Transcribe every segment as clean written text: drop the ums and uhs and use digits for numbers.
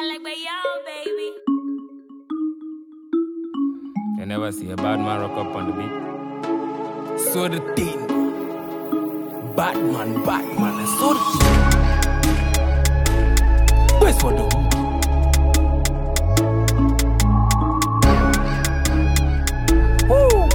like, but yo, baby. You never see a bad man rock up on the beat. So the thing, Batman, and so the thing. Where's for the hood? Woo!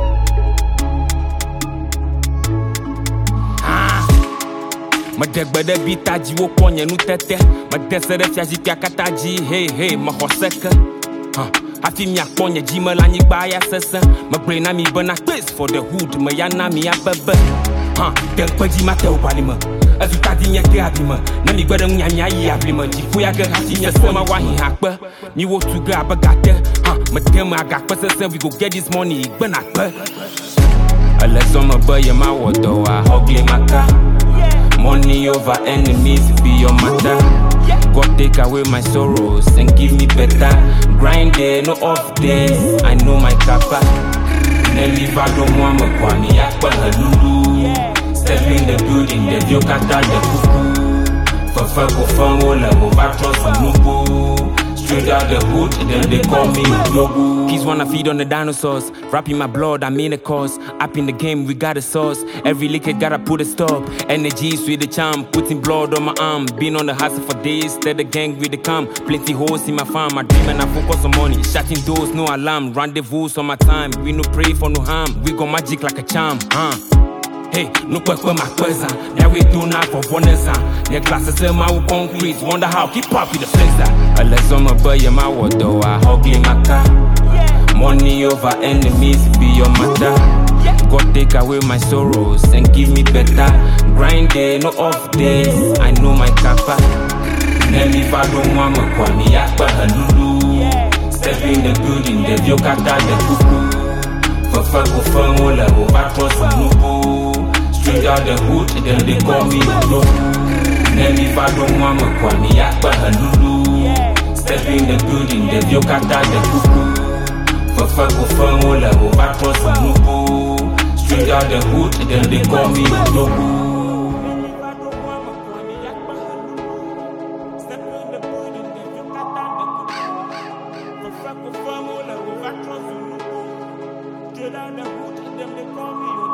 Ma degbede bitaji wo konye nu tete. Ma desere fiaji piakataji. Hey, ma hoseke. Afi mi akponye jima la nyigba ya sese. Ma braina mi bana quiz for the hood. Ma yana mi abebe. Den kwaji ma te upalima. Azuta di nye ke abima. Na mi gbede nyanya yi abima. Jifu ya ke hati nye sema wahi hakpe. Mi wo tuge abegate. Ma dem agakpe sese. We go get this money. Igbe nakpe. Alezo ma boy ma wodo wa hogle maka. Money over enemies be your matter. God take away my sorrows and give me better. Grind there, no off days. I know my kappa. Nelly vado mwama kwani yakba halulu. Step in the building, the view kata the kuku. Fafa kufan wola mubatros anubu. Straight out the hood, then they call me Lobu. Kids wanna feed on the dinosaurs. Rapping my blood, I mean the cause. Up in the game, we got a sauce. Every liquor gotta put a stop. Energy, sweet the charm. Putting blood on my arm. Been on the hustle for days. Stead the gang with the calm. Plenty hoes in my farm. I dream and I focus on money. Shutting doors, no alarm. Rendezvous on my time. We no pray for no harm. We got magic like a charm. Hey, no kwekwe makweza. Yeah, we do not for bonesa. The glasses in my concrete. Wonder how keep up with the flexer. Alezo ma boy ma wodo wa hogle maka. Money over enemies be your matter. God take away my sorrows and give me better. Grind there, no off days. I know my kappa. Nelly vado mwama kwani yakba halulu. Step in the building, the view kata the kuku. Fafa kufan wola mubatros anubu. Straight out the hood, then they call me Lobu. Nelly vado mwama kwani yakba halulu. Step in the building, the view kata the kuku. Fafa kufan wola mubatros anubu. Straight out the hood, then they call me Lobu. Straight out the hood, then they call me